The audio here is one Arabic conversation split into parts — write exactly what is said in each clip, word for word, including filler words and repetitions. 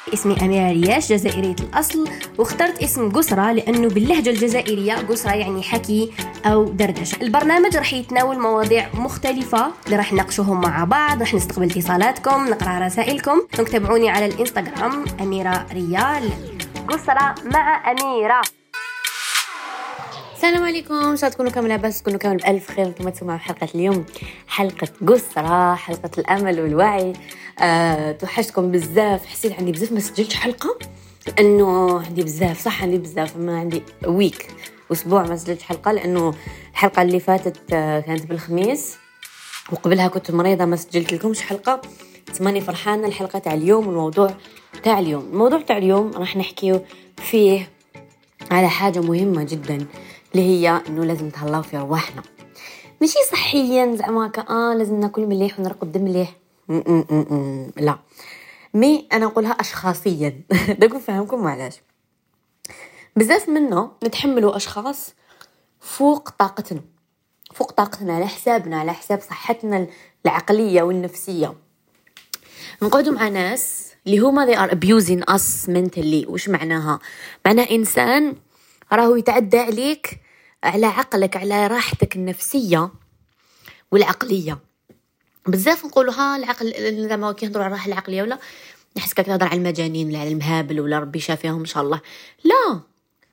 اسمي أميرة رياش، جزائرية الأصل، واخترت اسم قسرة لأنه باللهجة الجزائرية قسرة يعني حكي أو دردشة. البرنامج رح يتناول مواضيع مختلفة اللي رح نناقشوهم مع بعض، رح نستقبل اتصالاتكم، نقرأ رسائلكم. تابعوني على الإنستغرام أميرة ريال. قسرة مع أميرة. السلام عليكم، شو تكونوا كامل لاباس، تكونوا كامل بألف خير. كما تسمعوا حلقة اليوم حلقة قسرة، حلقة الأمل والوعي. أه توحشتكم بزاف، حسيت عندي بزاف ما سجلتش حلقة لأنه عندي بزاف، صح عندي بزاف، ما عندي ويك أسبوع ما سجلتش حلقة، لأنه الحلقة اللي فاتت كانت بالخميس وقبلها كنت مريضة ما سجلت لكمش حلقة. تماني فرحانة الحلقة تاع اليوم والموضوع تاع اليوم. الموضوع تاع اليوم راح نحكيه فيه على حاجة مهمة جدا، اللي هي إنه لازم نتهلاو في رواحنا، ماشي صحيا زعما كا آه لازم ناكل مليح ونرقد مليح، لا مي أنا أقولها أشخاصيا. داكو فهمكم معلاش بزاف منا نتحملوا أشخاص فوق طاقتنا، فوق طاقتنا على حسابنا، على حساب صحتنا العقلية والنفسية. نقعدوا مع ناس اللي هما they are abusing us mentally. وش معناها؟ معناها إنسان راهو يتعدى عليك، على عقلك، على راحتك النفسية والعقلية. بزاف نقولوا ها العقل زعما كي نهضروا على الراحة العقلية ولا نحس كي نهضر على المجانين ولا على المهابل ولا ربي شافيهم إن شاء الله. لا،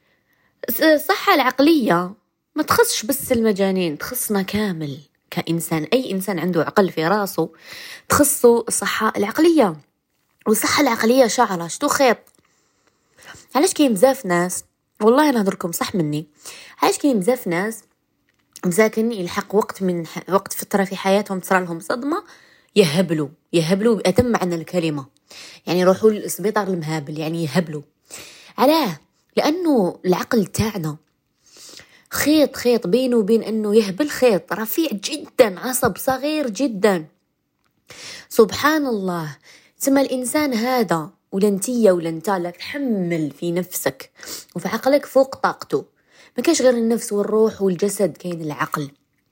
الصحة العقلية ما تخصش بس المجانين، تخصنا كامل كإنسان. أي إنسان عنده عقل في راسه تخصه الصحة العقلية. والصحة العقلية شعرة شتو خيط. علاش كاين بزاف ناس، والله أنا أهضركم صح مني، علاش كاين بزاف ناس مساكن يلحق وقت من ح... وقت فترة في حياتهم تصرى لهم صدمة يهبلوا يهبلوا بأتم معنى الكلمة، يعني يروحوا للإسبيطار المهابل، يعني يهبلوا. علاه؟ لأنه العقل تاعنا خيط خيط بينه وبين أنه يهبل خيط رفيع جدا، عصب صغير جدا. سبحان الله. ثم الإنسان هذا ولا انتية ولا انتا تحمل في نفسك وفي عقلك فوق طاقته. ما كاش غير النفس والروح والجسد، كاين العقل.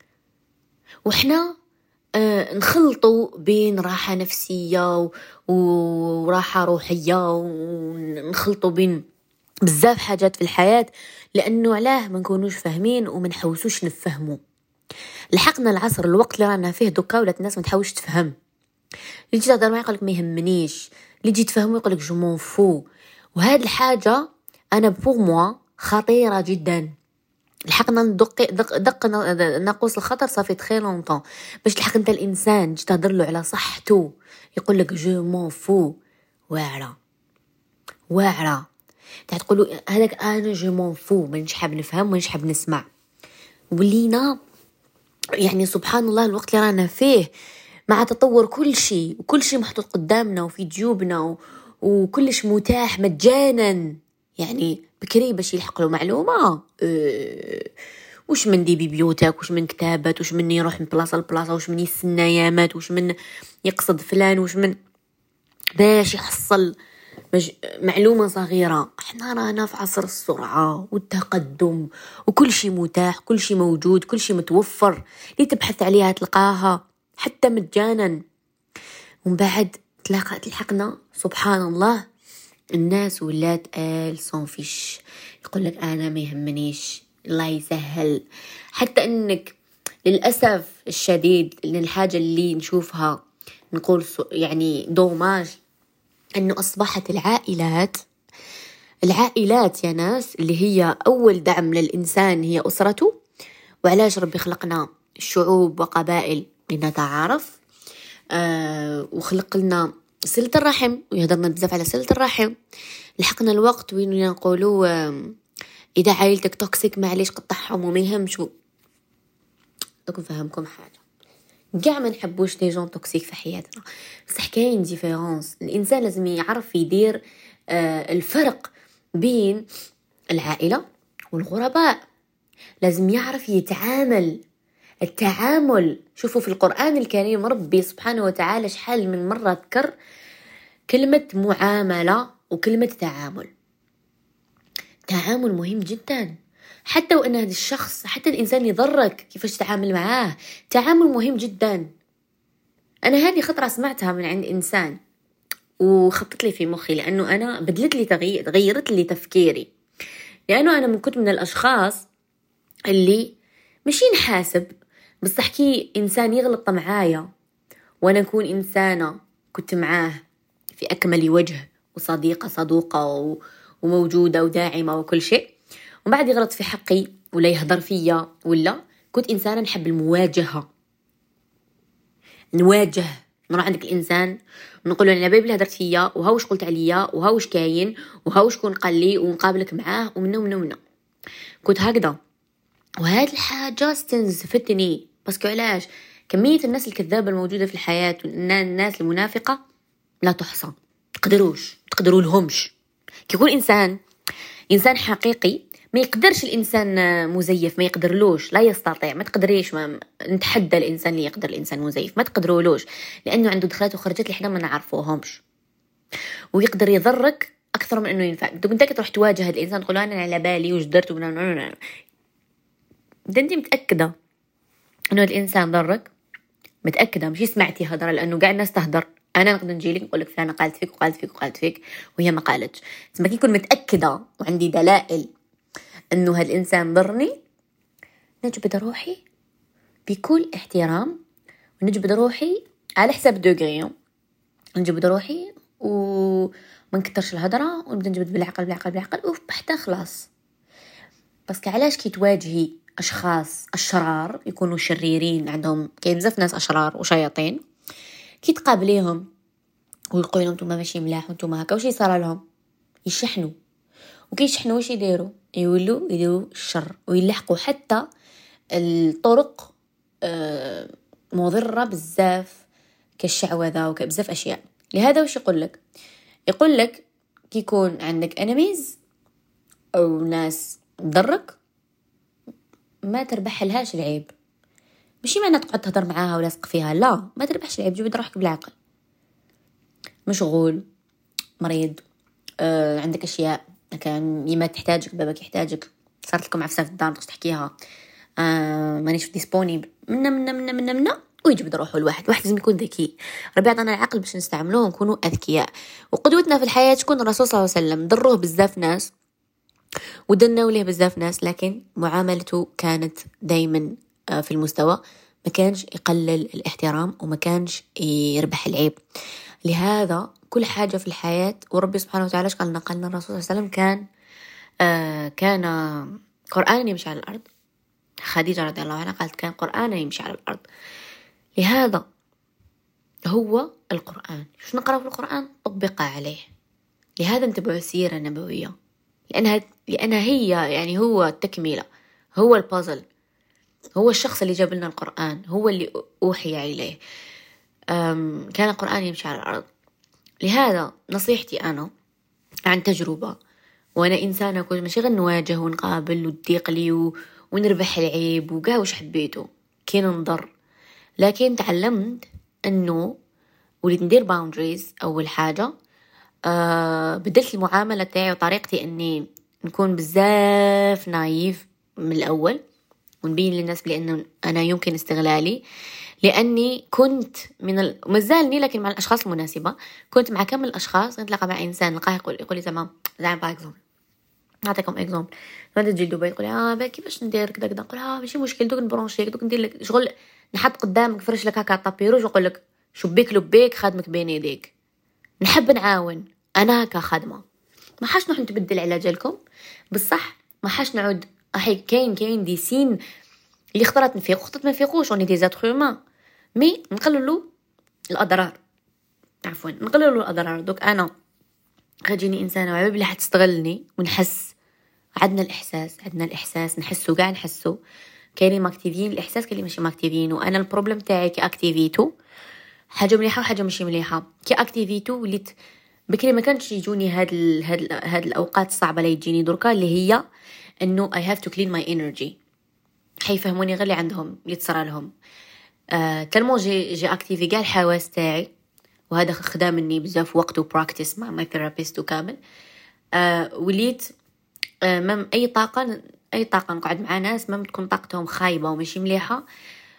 وإحنا آه نخلطوا بين راحة نفسية وراحة روحية، ونخلطوا بين بزاف حاجات في الحياة، لأنه علاه ما نكونوش فاهمين وما نحوسوش نفهموا. لحقنا العصر الوقت اللي رانا فيه دوكا ولات الناس ما تحاولش تفهم. اللي جيت تهضر معايا يقولك ما يهمنيش، اللي جيت تفهمه يقولك جو مون فو. وهذه الحاجة أنا بوغ موا خطيرة جدا. لحقنا ندق دق دق ناقوس الخطر صافي تخي لونطون باش لحق انت الانسان جيت تهضر له على صحته يقولك جو مون فو. واعره واعره تاع تقولوا هذاك انا جو مون فو، مانيش حاب نفهم مانيش حاب نسمع. ولينا يعني سبحان الله الوقت اللي رانا فيه مع تطور كل شيء، وكل شيء محطوط قدامنا وفي جيوبنا و... وكلش متاح مجانا. يعني بكري باش يلحق له معلومة أه... وش من دي ببيوتك، وش من كتابات، وش من يروح من بلاصة لبلاصة، وش من يستنى يامات، وش من يقصد فلان، وش من باش يحصل مج... معلومة صغيرة. احنا رانا في عصر السرعة والتقدم، وكل شيء متاح، كل شيء موجود، كل شيء متوفر، اللي تبحث عليها تلقاها حتى مجانا. ومن بعد تلاقى تلحقنا سبحان الله الناس ولات آل صنفيش، يقولك أنا ما يهمنيش، الله يسهل. حتى أنك للأسف الشديد إن الحاجة اللي نشوفها نقول يعني دوماج أنه أصبحت العائلات العائلات يا ناس اللي هي أول دعم للإنسان هي أسرته. وعلاش ربي خلقنا الشعوب وقبائل لنتعارف، آه وخلق لنا صلة الرحم، ويهضرنا بزاف على صلة الرحم. لحقنا الوقت وين نقولوا آه إذا عائلتك توكسيك معليش قطعهم وما يهمش. دوك نفهمكم حاجة، كاع ما نحبوش لي جون توكسيك في حياتنا، بصح كاين ديفيرونس. الإنسان لازم يعرف يدير آه الفرق بين العائلة والغرباء، لازم يعرف يتعامل. التعامل، شوفوا في القرآن الكريم ربي سبحانه وتعالى شحال من مرة ذكر كلمة معاملة وكلمة تعامل. تعامل مهم جدا، حتى وأن هذا الشخص، حتى الإنسان يضرك كيفاش تتعامل معاه، تعامل مهم جدا. أنا هذه خطرة سمعتها من عند إنسان وخطط لي في مخي، لأنه أنا بدلت لي تغيير غيرت لي تفكيري، لأنه أنا من كنت من الأشخاص اللي مشي نحاسب بس أحكي إنسان يغلط معايا وأنا أكون إنسانة كنت معاه في أكمل وجه وصديقة صدوقة وموجودة وداعمة وكل شيء، وبعد يغلط في حقي ولا يهدر فيا، ولا كنت إنسانة نحب المواجهة، نواجه نروح عندك الإنسان ونقول له أنا بيبي اللي هدرت فيا وهاوش قلت عليا وهاوش كاين وهاوش كون قال لي ونقابلك معاه ومنه ومنه ومنه. كنت هكذا، وهذه الحاجة استنزفتني. بس علاش؟ كمية الناس الكذابة الموجودة في الحياة والناس المنافقة لا تحصى، تقدروش تقدروا لهمش. كيكون إنسان إنسان حقيقي ما يقدرش الإنسان مزيف، ما يقدرلوش، لا يستطيع، ما تقدريش، ما نتحدى الإنسان اللي يقدر الإنسان مزيف، ما تقدرولوش، لأنه عنده دخلات وخرجات اللي إحنا ما نعرفوهمش، ويقدر يضرك أكثر من إنه ينفع. أنت كنت تروح تواجه هذا الإنسان تقول أنا على بالي وش درت وبنا، ده أنت متأكدة إنه الإنسان ضرك، متأكدة، مش سمعتي هدرة لأنه قاعد الناس تهدر. أنا نقدر نجيلك نقول لك فلانة قالت فيك وقالت فيك وقالت فيك وهي ما قالتش، بس ما كيكون متأكدة وعندي دلائل إنه هالإنسان ضرني، نجبد روحي بكل احترام ونجبد روحي على حساب دوغري، نجبد روحي وما نكترش الهدرة ونبدأ نجبد بالعقل بالعقل بالعقل وبحتى خلاص. بس كعلاش كي تواجهي أشخاص الشرار يكونوا شريرين، عندهم كاين بزاف ناس أشرار وشياطين، كي تقابليهم ويقولوا انتم ماشي ملاح وانتم هكا، وش يصير لهم؟ يشحنوا، وكي يشحنوا وش يديروا؟ يولوا يديروا الشر ويلحقوا حتى الطرق مضرة بزاف كالشعوذة وكبزاف أشياء. لهذا وش يقول لك؟ يقول لك كي يكون عندك انميز أو ناس تضرك ما تربح لهاش العيب، ماشي معنى تقعد تهضر معاها ولاسق فيها، لا، ما تربحش العيب، جيب روحك بالعقل. مشغول، مريض، آه، عندك أشياء كان يما تحتاجك، بابك يحتاجك، صارت لكم عفسة في الدار تقص تحكيها، آه، مانيش ديسبونيبل، منا منا منا منا منا ويجب روحه الواحد. واحد لازم يكون ذكي، ربي عطانا العقل باش نستعملوه ونكونوا أذكياء. وقدوتنا في الحياة تكون الرسول صلى الله عليه وسلم، ضروه بزاف ناس ودنوا له بزاف ناس، لكن معاملته كانت دايما في المستوى، ما كانش يقلل الاحترام وما كانش يربح العيب. لهذا كل حاجة في الحياة، وربي سبحانه وتعالى قال لنا قالنا الرسول صلى الله عليه وسلم كان آه كان قرآن يمشي على الأرض. خديجة رضي الله عنها قالت كان قرآن يمشي على الأرض. لهذا هو القرآن، شو نقرأ في القرآن طبق عليه. لهذا انتبهوا السيرة النبوية، لأنها لأنها هي يعني هو التكملة، هو البازل، هو الشخص اللي جاب لنا القرآن، هو اللي أوحي إليه. كان القرآن يمشي على الأرض. لهذا نصيحتي أنا عن تجربة، وأنا إنسانة كنت ماشي غير نواجه ونقابل وتضيق لي و... ونربح العيب وقاوش حبيته، كي ننظر، لكن تعلمت أنه وليد ندير باوندريز. أول حاجة أه بدلت المعاملة تاعي وطريقتي أني نكون بزاف نايف من الأول ونبين للناس بأنه أنا يمكن استغلالي، لأني كنت من ال... مازالني لكن مع الأشخاص المناسبة. كنت مع كم الأشخاص نتلاقى مع إنسان نلقاه يقول يقول لي تمام زعما باكزوم، نعطيكم إكزوم، ماذا تجي دبي يقول آه باكي باش ندير كذا كذا، نقول آه ماشي مشكل، دوك نبرونشيك، دوك ندير لك شغل، نحط قدامك فرش لك هكا طابيروج ونقول لك شبيك لبيك خادمك بين يديك. نحب نعاون، أنا هكا خادمة، ما حاش نروح نتبدل على جالكم بصح، ما حاش نعود أحي كاين كاين دي سين اللي اختارت نفيق وخطت ما نفيقوش، وني دي زاتر هومان، مي نقللوا الأضرار، عفوا نقللوا الأضرار. دوك أنا غاجيني إنسانة وعبي بلي حتستغلني ونحس، عندنا الإحساس عندنا الإحساس نحسه قاع نحسه، كاينين ماكتيفين الإحساس كاين ماشي ماكتيفين. وأنا البروبلم تاعي كي أكتيفيتو حاجة مليحة وحاجة ماشي مليحة. كي أكتيفيتو وليت بكري ما كانش يجوني هاد ال هاد ال هاد الأوقات الصعبة اللي تجيني دركا، اللي هي إنه I have to clean my energy. حيفهموني غير اللي عندهم اللي تصرى لهم. آه، تلمو جي جي أكتيفي قال الحواس تاعي، وهذا خدا مني بزاف وقت وبراكتس مع ماي ثيرابيست وكامل. آه، وليت آه، مم أي طاقة أي طاقة نقعد مع ناس مم تكون طاقتهم خايبة وماشي مليحة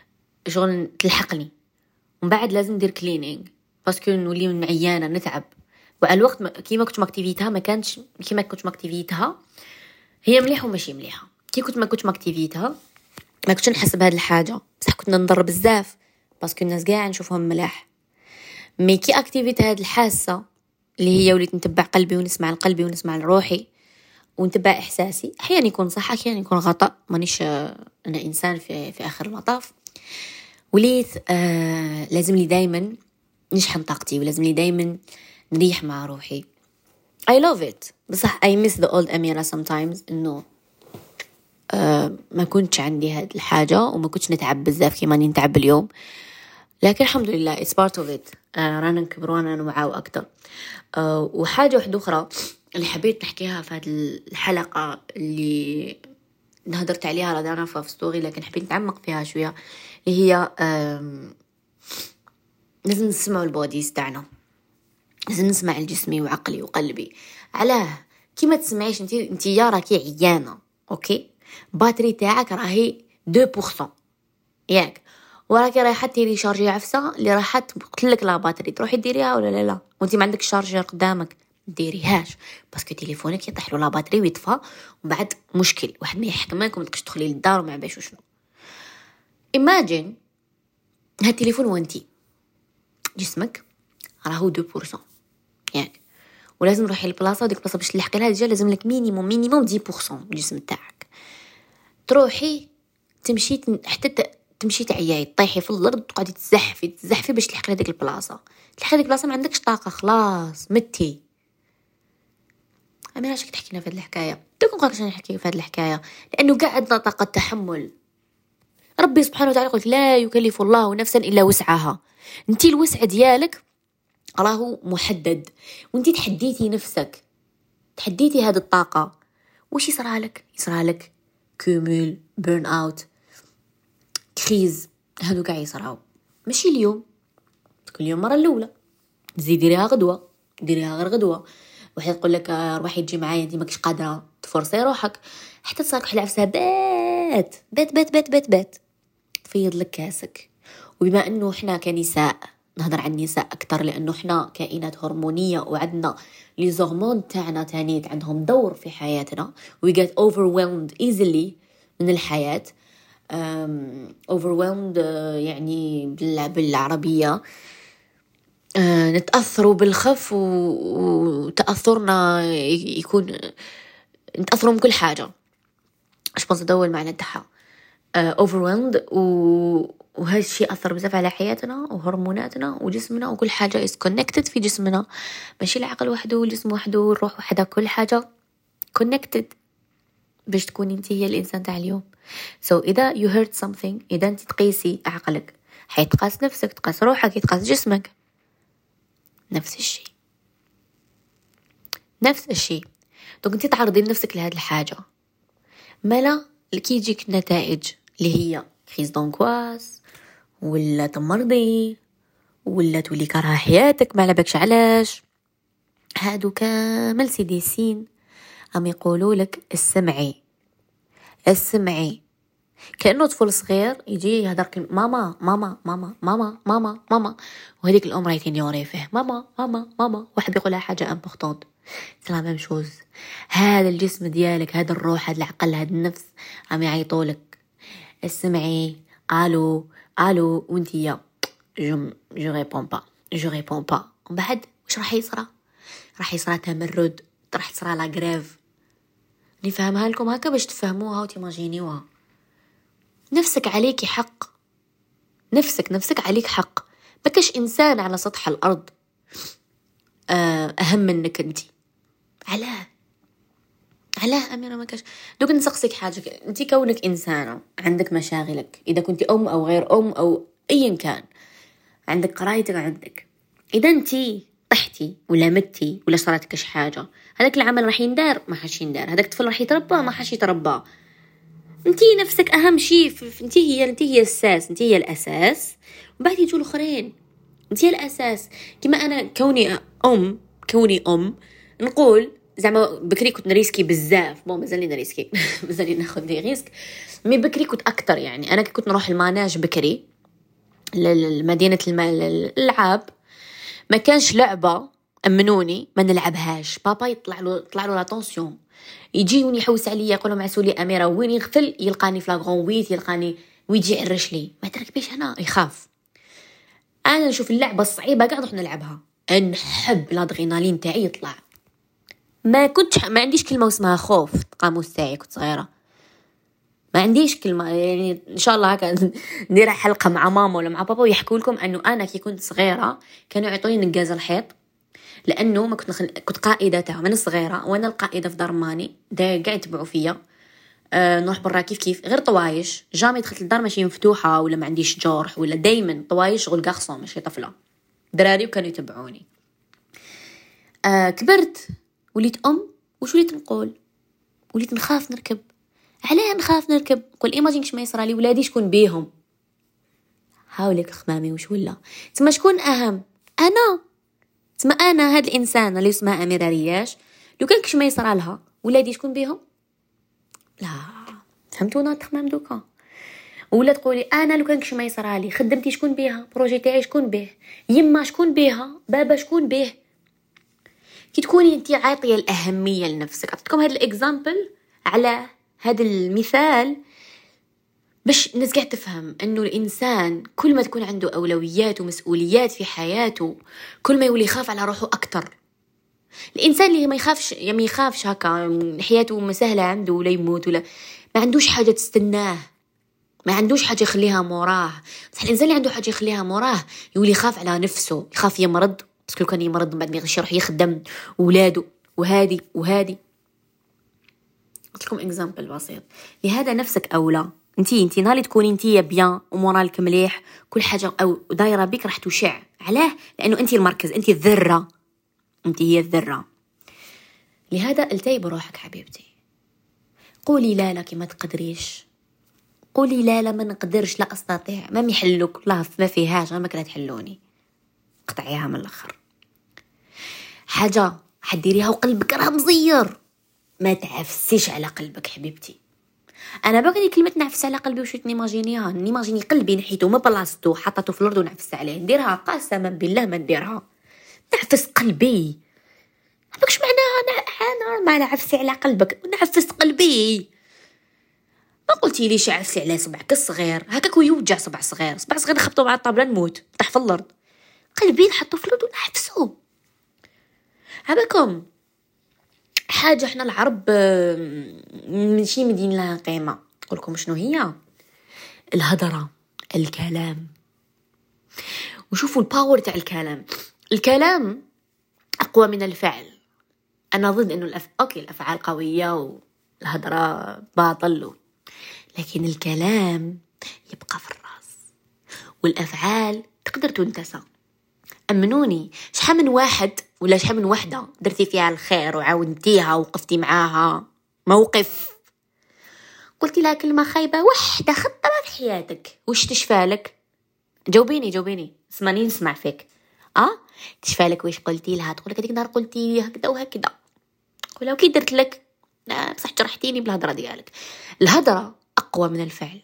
شغل تلحقني، ومن بعد لازم ندير كلينينج باسكو نولي من عيانة نتعب. وعلى الوقت كيما كنت ماكتيفيتها ما كانتش كيما كنت ماكتيفيتها هي مليحه وماشي مليحه. كي كنت ما كنت ماكتيفيتها ما كنتش نحس بهذه الحاجه، بصح كنت نضر بزاف باسكو الناس كاع نشوفهم ملاح. مي كي اكتيفيت هذه الحاسه اللي هي وليت نتبع قلبي ونسمع لقلبي ونسمع لروحي ونتبع احساسي، احيانا يكون صح احيانا يكون غلط، مانيش انا انسان في في اخر المطاف. وليت آه لازم لي دائما نشحن طاقتي ولازم لي دائما نريح مع روحي. I love it بصح I miss the old أميرة sometimes إنه آه ما كنتش عندي هاد الحاجة وما كنتش نتعب بزاف كيما نتعب اليوم، لكن الحمد لله it's part of it. آه رانا نكبر ورانا نوعاو أكتر. آه وحاجة واحدة أخرى اللي حبيت نحكيها في هاد الحلقة اللي نهدرت عليها رادانا في ستوري لكن حبيت نتعمق فيها شوية، اللي هي آه لازم نسمعوا البوديز تاعنا، لازم نسمع الجسمي وعقلي وقلبي. علاه كيما تسمعيش انت انت يا راكي عيانه اوكي، باتري تاعك راهي اثنين بالمية ياك، وراكي رايحه تيري شارجي عفسه اللي راح تقتلك لا باتري، تروحي ديريها ولا لا لا وانت ما عندك شارجر قدامك ديريهاش باسكو تليفونك يطيح له لا باتري ويطفى وبعد مشكل واحد ما يحكمك وما تقدرش تدخلي للدار وما باش وشنو. ايماجين هاد التليفون وانت جسمك راهو اثنين بالمية ياك، ولازم نروحي للبلاصه وديك البلاصه باش تلحقي لها ديجا لازم لك مينيموم مينيموم عشرة بالمية الجسم تاعك. تروحي تمشي حتى تمشي تعياي طيحي في الارض تقعدي تزحفي تزحفي باش تلحقي لهذيك البلاصه، تلحقي لهذيك البلاصه ما عندكش طاقه خلاص متي. انا علاش تحكينا في هذه الحكايه؟ دوك نقولك شنو نحكي في هذه الحكايه لانه قاعد عندنا طاقه تحمل. ربي سبحانه وتعالى يقول لا يكلف الله نفسا الا وسعها، انتي الوسع ديالك راهو محدد وانتي تحديتي نفسك تحديتي هذه الطاقة. وش يصرالك؟ يصرالك كومول بيرن اوت كريز، هادو قاع يصراو ماشي اليوم كل يوم مرة الأولى، تزيد ديريها غدوة ديريها غير غدوة. واحد يقول لك روحي تجي معايا انتي ماكش قادرة تفرصي روحك حتى تصارك واحد العفسة بات بات بات بات بات بات فيض لك كاسك. وبما انه احنا كنساء نهضر عن النساء اكثر لانه احنا كائنات هرمونيه وعندنا لي زورمون تاعنا تانيت عندهم دور في حياتنا. we get overwhelmed easily من الحياه. um, overwhelmed يعني بالعربيه uh, نتاثروا بالخف وتاثرنا يكون نتاثروا من كل حاجه. اش بنص دول معنى تاعها uh, overwhelmed و وهذا الشيء أثر بزاف على حياتنا وهرموناتنا وجسمنا وكل حاجة is connected في جسمنا، ماشي العقل وحده والجسم وحده والروح وحده، كل حاجة connected باش تكون انت هي الإنسان تاع اليوم. so إذا you heard something إذا انت تقيسي عقلك حيتقاس نفسك، تقاس روحك، يتقاس جسمك. نفس الشيء نفس الشيء دونك انت تعرضي لنفسك لهذه الحاجة مالا كي يجيك النتائج اللي هي كريز دونكواس ولا تمرضي ولا تولي كره حياتك ما على بالكش علاش، هادو كامل سيدي سين عم يقولوا لك السمعي السمعي. كأنه طفل صغير يجي يهدر ماما ماما ماما ماما ماما ماما وهذيك الام راهي تنيوري فيه ماما ماما ماما واحد بيقول لها حاجه امبورطونت سلا ميم شوز. هذا الجسم ديالك هذا الروح هذا العقل هذا النفس عم يعيطولك السمعي الو الو وانتي يا جو جو ريبون با جو ريبون با. ومن بعد واش راح يصرى؟ راح يصرى تمرد، راح تصرى لا غريف. نفهمها لكم هكا باش تفهموها وتيماجينيوها. نفسك عليكي حق، نفسك نفسك عليك حق. ما كاش انسان على سطح الارض اهم منك انتي. علاه علاه أميرة ما كاش؟ دوك نسقسيك حاجة، انتي كونك إنسانة عندك مشاغلك، إذا كنتي أم أو غير أم أو أيا كان، عندك قرايتك عندك، إذا انتي طحتي ولا متي ولا صارتك كش حاجة هذاك العمل راح يندار ما حاش يندار، هذاك الطفل راح يتربى ما حاش يتربى. انتي نفسك أهم شيء، انتي هي انتي هي الأساس، انتي هي الأساس وبعد يجوا الآخرين. انتي هي الأساس. كما أنا كوني أم كوني أم نقول زعما بكري كنت نريسكي بزاف، بون مازالني نريسكي مازالني ناخذ دي ريسك، مي بكري كنت اكثر. يعني انا كنت نروح الماناج بكري لمدينه الالعاب، ما كانش لعبه أمنوني ما نلعبهاش. بابا يطلع له يطلع له لا تونسيون، يجيوني يحوس عليا يقولوا معسولي أميرة وين يغفل، يلقاني في لاغون ويت، يلقاني ويجي يعرش لي ما تركبيش هنا، يخاف. أنا نشوف اللعبة الصعيبة قاعد نروح نلعبها، نحب الادرينالين تاعي يطلع. ما كنتش ما عنديش كلمة اسمها خوف قاموس تاعي كنت صغيرة، ما عنديش كلمة يعني. إن شاء الله هكا ندير حلقة مع ماما ولا مع بابا ويحكوا لكم أنه أنا كي كنت صغيرة كانوا يعطوني نقاز الحيط، لأنه ما كنت نخل... كنت قائدة تاعهم من صغيرة، وأنا القائدة في دار ماني دا قاعد يتبعوا فيا. أه نروح برا كيف كيف، غير طوايش جامي دخلت الدار ماشي مفتوحة ولا ما عنديش جرح ولا، دايما طوايش شغل قاخصة ماشي طفلة دراري وكانوا يتبعوني. أه كبرت وليت أم، وش وليت نقول؟ وليت نخاف نركب. علاه نخاف نركب؟ قول إيماجينكش ما يصرى لي ولادي شكون بيهم؟ حاولك خمامي وش ولا تسمى شكون أهم؟ أنا تسمى أنا هاد الإنسان اللي اسمها أميرة رياش لو كان كش ما يصرى لها ولادي شكون بيهم؟ لا فهمتونا تخمام دوكا. ولا تقولي أنا لو كان كش ما يصرى لي خدمتي شكون بيها؟ بروجي تاعي شكون بيه؟ يما شكون بيها؟ بابا شكون بيه؟ كي تكوني انتي عاطية الأهمية لنفسك. أعطيتكم هذا الإكزامبل على هذا المثال باش الناس قاعد تفهم أنه الإنسان كل ما تكون عنده أولويات ومسؤوليات في حياته كل ما يولي يخاف على روحه أكتر. الإنسان اللي ما يخافش يعني ما يخافش هكا حياته مسهلة عنده ولا يموت ولا ما عندوش حاجة تستناه، ما عندوش حاجة يخليها مراه. بس الإنسان اللي عنده حاجة يخليها مراه يولي يخاف على نفسه، يخاف يمرض بس لو كان يمرض من بعد ما يغش يروح يخدم ولاده وهادي وهادي. أعطيكم إكزامبل بسيط. لهذا نفسك أولى انتي انتي نالي تكوني انتي بيان ومورالك مليح كل حاجة أو دايرة بك راح تشع. علاه؟ لأنه انتي المركز، انتي الذرة، انتي هي الذرة. لهذا التي بروحك حبيبتي، قولي لا لك ما تقدريش، قولي لا لا ما نقدرش لا أستطيع ما ميحلوك لا ما فيهاش ما كلا تحلوني، قطعيها من الآخر. حاجة حديريها وقلبك راه مزير، ما تعفسيش على قلبك حبيبتي. انا باغي كلمه نعفس على قلبي وش نيماجينيها، نيماجيني قلبي نحيته ما بلاصتو حطيته في الارض ونعفس عليه، نديرها قسما بالله ما نديرها. نعفس قلبي هباكش معناها انا ما نعفسي على قلبك، نعفس قلبي. ما قلتي ليش عفسي على صبعك الصغير هكاك ويوجع صبع صغير، صبع صغير نخبطو مع الطابله نموت طيح في الارض، قلبي نحطو في الارض ونعفسو. هباكم حاجة احنا العرب ماشي مدين لها قيمة. أقولكم شنو هي؟ الهدرة، الكلام. وشوفوا الباور تاع الكلام. الكلام أقوى من الفعل. أنا ضد إنه الأف... أوكي الأفعال قوية والهدرة باطل، لكن الكلام يبقى في الراس والأفعال تقدر تنتسى. أمنوني شحال من واحد ولا شحال من وحدة درتي فيها الخير وعاونتيها وقفتي معاها موقف، قلتي لها كلمة خايبة وحدة خطرة في حياتك وش تشفالك؟ جاوبيني جاوبيني اسمعني نسمع فيك. اه تشفالك وش قلتي لها؟ تقولك هذيك النهار قلتي هكذا وهكذا، ولو كي درت لك لا بصح جرحتيني بالهضرة ديالك. الهضرة أقوى من الفعل،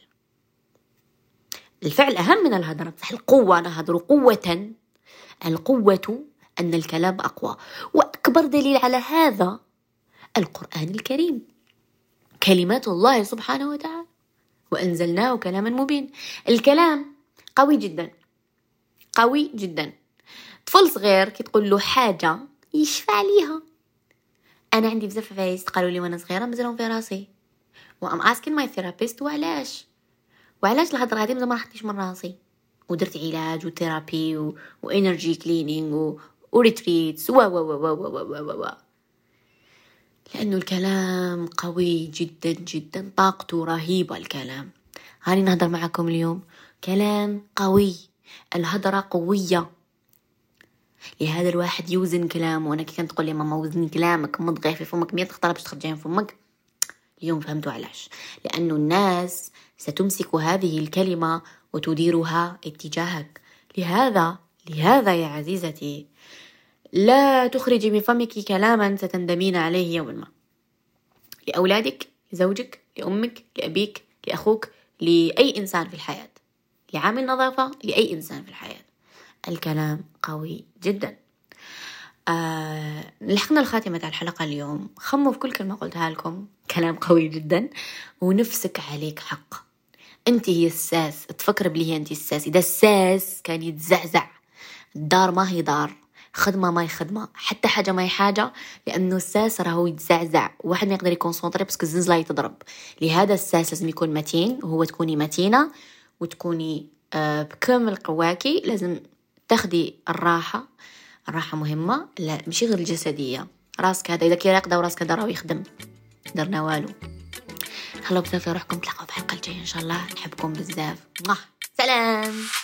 الفعل أهم من الهضرة. بصح القوة نهضر قوة، القوة أن الكلام أقوى. وأكبر دليل على هذا القرآن الكريم، كلمات الله سبحانه وتعالى، وأنزلناه كلاما مبين. الكلام قوي جدا قوي جدا. طفل صغير كي تقول له حاجة يشفى عليها. أنا عندي بزاف عفايس قالوا لي وأنا صغيرة مزلهم في راسي وأم أسكين ماي ثيرابيست وعلاش وعلاش الهضرة هذه ما راحتش من راسي، ودرت علاج وثيرابي و... وإنرجي كلينينج و... وريتريتس و و و و و و و لأنه الكلام قوي جدا جدا، طاقته رهيبة الكلام. هاني نهضر معكم اليوم كلام قوي، الهضرة قوية. لهذا الواحد يوزن كلامه. وأنا كي كانت تقول لي ماما وزني كلامك مضغي في فمك مية تختار باش تخرجين فمك، اليوم فهمتوا علاش. لأنه الناس ستمسك هذه الكلمة وتديرها اتجاهك. لهذا لهذا يا عزيزتي لا تخرجي من فمك كلاما ستندمين عليه يوما ما، لأولادك، لزوجك، لأمك، لأبيك، لأخوك، لأي إنسان في الحياة، لعامل نظافة، لأي إنسان في الحياة. الكلام قوي جدا. آه لحقنا الخاتمة تاع الحلقة اليوم. خموا في كل كلمة قلتها لكم، كلام قوي جدا، ونفسك عليك حق. انت هي الساس، تفكر بلي هي انت الساس. اذا الساس كان يتزعزع، الدار ما هي دار، خدمة ما هي خدمة، حتى حاجة ما هي حاجة، لأنه الساس راهو يتزعزع، واحد ما يقدر يكونسونطري باسكو الزنزلة يتضرب. لهذا الساس لازم يكون متين، وهو تكوني متينة وتكوني آه بكامل قواكي. لازم تاخدي الراحة، الراحة مهمة، لا مش غير الجسدية. راسك هذا إذا كي راقدة وراسك هذا راهو يخدم، درنا والو. خلوا بزاف روحكم، تلاقوا في الحلقة الجاية إن شاء الله. نحبكم بزاف. سلام.